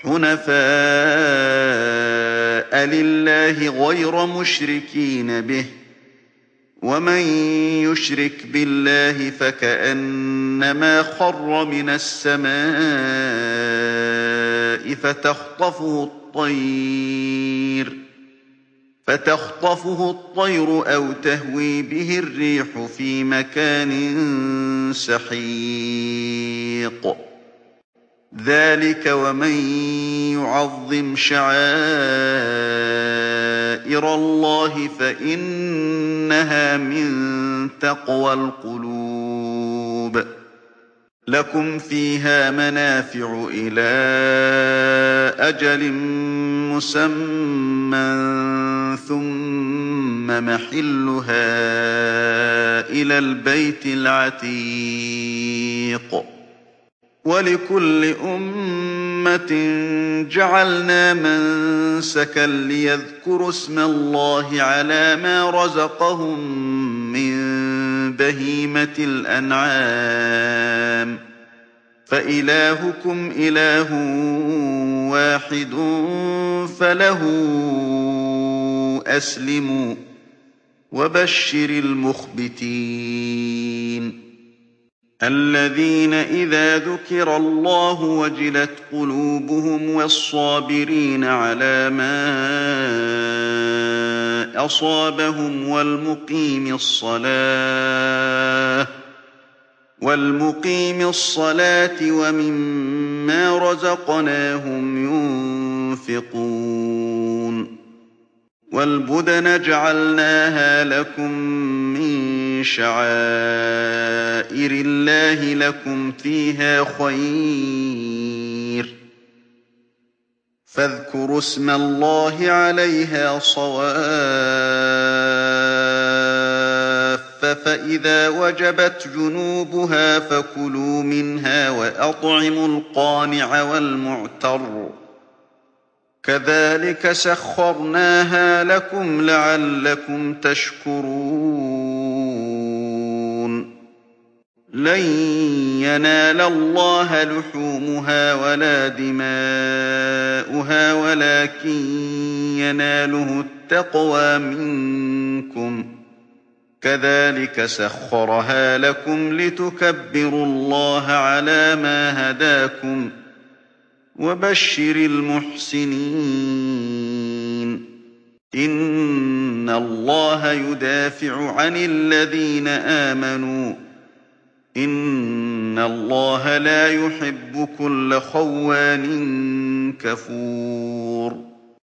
حُنَفَاءَ لِلَّهِ غَيْرَ مُشْرِكِينَ بِهِ ۚ وَمَن يُشْرِكْ بِاللَّهِ فَكَأَنَّمَا خَرَّ مِنَ السَّمَاءِ فَتَخْطَفُهُ الطَّيْرُ أَوْ تَهْوِي بِهِ الرِّيحُ فِي مَكَانٍ سَحِيقٍ ذَٰلِكَ وَمَن يُعَظِّمْ شَعَائِرَ اللَّهِ فَإِنَّهَا مِن تَقْوَى الْقُلُوبِ لَكُمْ فِيهَا مَنَافِعُ إِلَىٰ أَجَلٍ مُّسَمًّى ثُمَّ مَحِلُّهَا إِلَى الْبَيْتِ الْعَتِيقِ وَلِكُلِّ أُمَّةٍ جَعَلْنَا مَنسَكًا لِّيَذْكُرُوا اسْمَ اللَّهِ عَلَىٰ مَا رَزَقَهُم مِّن بَهِيمَةِ الْأَنْعَامِ ۖ فَإِلَٰهُكُمْ إِلَٰهٌ وَاحِدٌ فَلَهُ أَسْلِمُوا ۗ وَبَشِّرِ الْمُخْبِتِينَ الَّذِينَ إِذَا ذُكِرَ اللَّهُ وَجِلَتْ قُلُوبُهُمْ وَالصَّابِرِينَ عَلَىٰ مَا أَصَابَهُمْ وَالْمُقِيمِي الصَّلَاةِ وَمِمَّا رَزَقْنَاهُمْ يُنفِقُونَ وَالْبُدَنَ جَعَلْنَاهَا لَكُم مِّن شَعَائِرِ اللَّهِ لَكُمْ فِيهَا خَيْرٌ ۖ فاذكروا اسم الله عليها صواف فإذا وجبت جنوبها فكلوا منها وأطعموا القانع والمعتر كذلك سخرناها لكم لعلكم تشكرون لن ينال الله لحومها ولا دماؤها ولكن يناله التقوى منكم كذلك سخرها لكم لتكبروا الله على ما هداكم وبشر المحسنين إن الله يدافع عن الذين آمنوا إن الله لا يحب كل خوان كفور